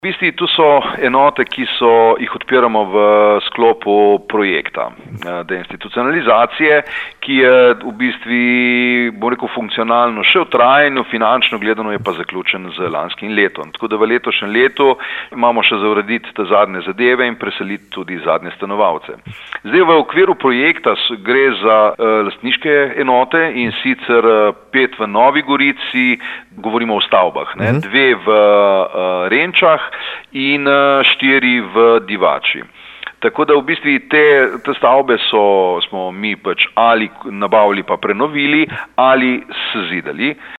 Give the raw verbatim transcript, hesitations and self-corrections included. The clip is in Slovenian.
V bistvu tu so enote, ki so, jih odpiramo v sklopu projekta deinstitucionalizacije, ki je v bistvu, bom rekel, funkcionalno še v trajanju, finančno gledano je pa zaključen z lanskim letom. Tako da v letošnjem letu imamo še za urediti te zadnje zadeve in preseliti tudi zadnje stanovalce. Zdaj v okviru projekta gre za uh, lastniške enote in sicer uh, pet v Novi Gorici, govorimo o stavbah, ne? Mm-hmm. Dve v uh, Renčah in uh, štiri v Divači. Tako da v bistvu te, te stavbe so, smo mi pač ali nabavili pa prenovili ali sezidali.